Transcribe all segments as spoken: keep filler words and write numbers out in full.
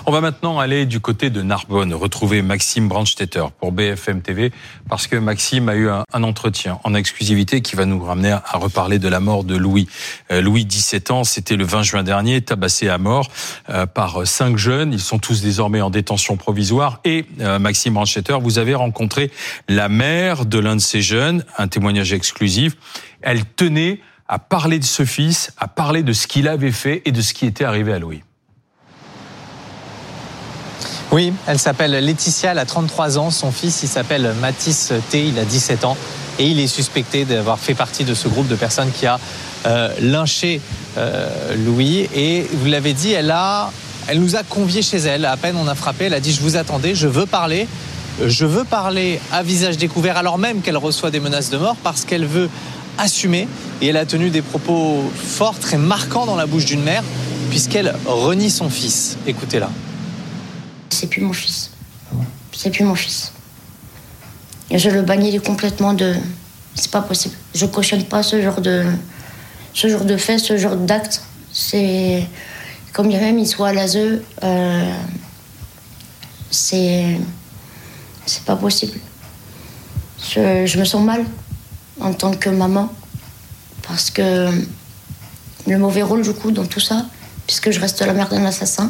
On va maintenant aller du côté de Narbonne, retrouver Maxime Brandstetter pour B F M T V, parce que Maxime a eu un, un entretien en exclusivité qui va nous ramener à, à reparler de la mort de Louis. Euh, Louis, dix-sept ans, c'était le vingt juin dernier, tabassé à mort euh, par cinq jeunes. Ils sont tous désormais en détention provisoire. Et euh, Maxime Brandstetter, vous avez rencontré la mère de l'un de ces jeunes, un témoignage exclusif. Elle tenait à parler de ce fils, à parler de ce qu'il avait fait et de ce qui était arrivé à Louis. Oui, elle s'appelle Laetitia, elle a trente-trois ans. Son fils, il s'appelle Mathis T, il a dix-sept ans. Et il est suspecté d'avoir fait partie de ce groupe de personnes qui a euh, lynché euh, Louis. Et vous l'avez dit, elle, a, elle nous a conviés chez elle. À peine on a frappé, elle a dit « Je vous attendais, je veux parler. Je veux parler à visage découvert », alors même qu'elle reçoit des menaces de mort, parce qu'elle veut assumer. Et elle a tenu des propos forts, très marquants dans la bouche d'une mère, puisqu'elle renie son fils. Écoutez-la. C'est plus mon fils. C'est plus mon fils. Et je le bannis complètement de... C'est pas possible. Je cautionne pas ce genre de... Ce genre de fait, ce genre d'acte. C'est... Comme bien même il soit à l'A S E, euh... c'est... C'est pas possible. Je... je me sens mal en tant que maman. Parce que... Le mauvais rôle, du coup, dans tout ça, puisque je reste la mère d'un assassin.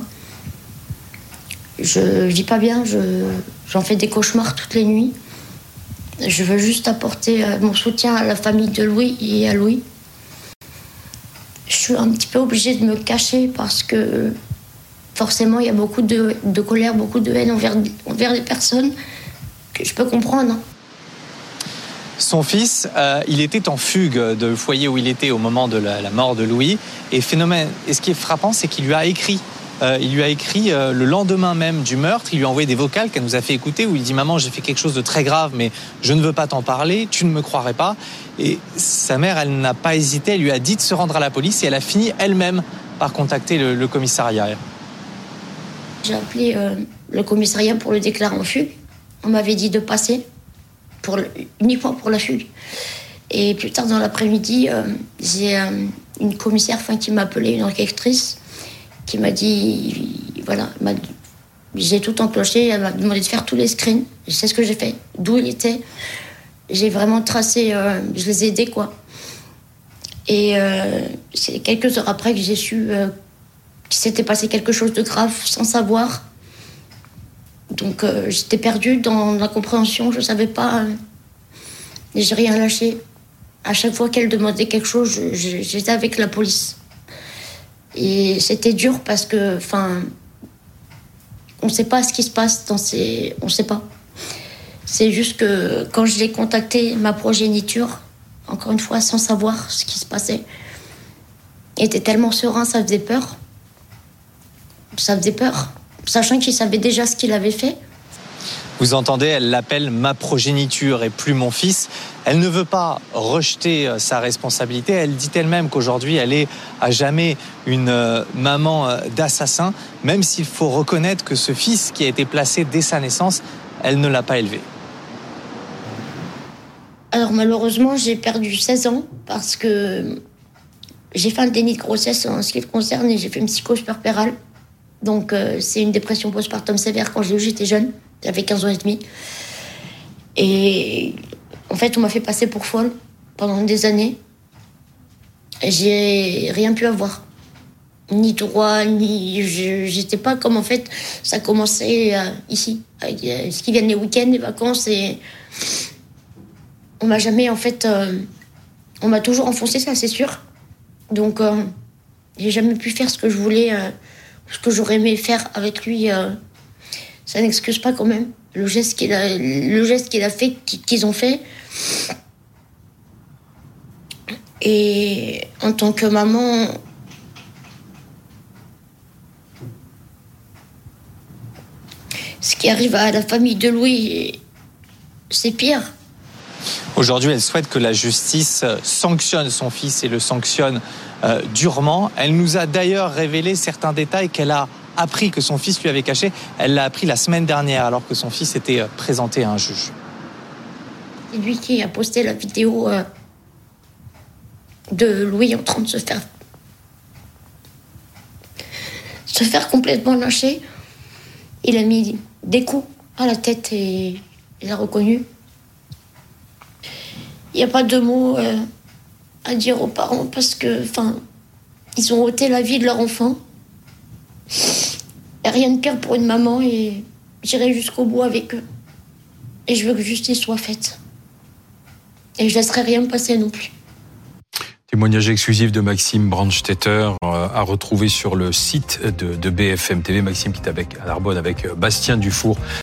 Je vis pas bien, je, j'en fais des cauchemars toutes les nuits. Je veux juste apporter mon soutien à la famille de Louis et à Louis. Je suis un petit peu obligée de me cacher parce que forcément il y a beaucoup de, de colère, beaucoup de haine envers, envers les personnes que je peux comprendre. Son fils, euh, il était en fugue du foyer où il était au moment de la, la mort de Louis. Et, phénomène, et ce qui est frappant, c'est qu'il lui a écrit. Euh, il lui a écrit euh, le lendemain même du meurtre, il lui a envoyé des vocales qu'elle nous a fait écouter où il dit « Maman, j'ai fait quelque chose de très grave, mais je ne veux pas t'en parler, tu ne me croirais pas ». Et sa mère, elle n'a pas hésité, elle lui a dit de se rendre à la police et elle a fini elle-même par contacter le, le commissariat. J'ai appelé euh, le commissariat pour le déclarer en fugue. On m'avait dit de passer, pour le, uniquement pour la fugue. Et plus tard dans l'après-midi, euh, j'ai euh, une commissaire enfin, qui m'a appelé, une enquêtrice, qui m'a dit, voilà, m'a, j'ai tout enclenché, elle m'a demandé de faire tous les screens. C'est ce que j'ai fait, d'où il était. J'ai vraiment tracé, euh, je les ai aidés, quoi. Et euh, c'est quelques heures après que j'ai su euh, qu'il s'était passé quelque chose de grave, sans savoir. Donc euh, j'étais perdue dans l'incompréhension, je ne savais pas. Euh, et j'ai rien lâché. À chaque fois qu'elle demandait quelque chose, je, je, j'étais avec la police. Et c'était dur parce que, enfin, on ne sait pas ce qui se passe dans ces... On ne sait pas. C'est juste que quand je l'ai contacté, ma progéniture, encore une fois, sans savoir ce qui se passait, était tellement serein, ça faisait peur. Ça faisait peur, sachant qu'il savait déjà ce qu'il avait fait. Vous entendez, elle l'appelle ma progéniture et plus mon fils. Elle ne veut pas rejeter sa responsabilité. Elle dit elle-même qu'aujourd'hui, elle est à jamais une maman d'assassin, même s'il faut reconnaître que ce fils qui a été placé dès sa naissance, elle ne l'a pas élevé. Alors malheureusement, j'ai perdu seize ans parce que j'ai fait un déni de grossesse en ce qui le concerne et j'ai fait une psychose puerpérale. Donc euh, c'est une dépression postpartum sévère. Quand je l'ai eu, j'étais jeune, j'avais quinze ans et demi. Et en fait, on m'a fait passer pour folle pendant des années. Et j'ai rien pu avoir. Ni droit, ni... Je, j'étais pas comme, en fait, ça commençait euh, ici. Avec euh, ce qui viennent les week-ends, les vacances. Et on m'a jamais, en fait... Euh... On m'a toujours enfoncé, ça, c'est sûr. Donc, euh, j'ai jamais pu faire ce que je voulais... Euh... Ce que j'aurais aimé faire avec lui, euh, ça n'excuse pas quand même. Le geste qu'il a, le geste qu'il a fait, qu'ils ont fait. Et en tant que maman, ce qui arrive à la famille de Louis, c'est pire. Aujourd'hui, elle souhaite que la justice sanctionne son fils et le sanctionne euh, durement. Elle nous a d'ailleurs révélé certains détails qu'elle a appris que son fils lui avait cachés. Elle l'a appris la semaine dernière alors que son fils était présenté à un juge. C'est lui qui a posté la vidéo euh, de Louis en train de se faire se faire complètement lyncher. Il a mis des coups à la tête et il a reconnu. Il n'y a pas de mots euh, à dire aux parents parce que, enfin, ils ont ôté la vie de leur enfant. Il n'y a rien de pire pour une maman et j'irai jusqu'au bout avec eux. Et je veux que justice soit faite. Et je ne laisserai rien passer non plus. Témoignage exclusif de Maxime Brandstetter euh, à retrouver sur le site de, de B F M T V. Maxime qui est avec, à Narbonne avec Bastien Dufour.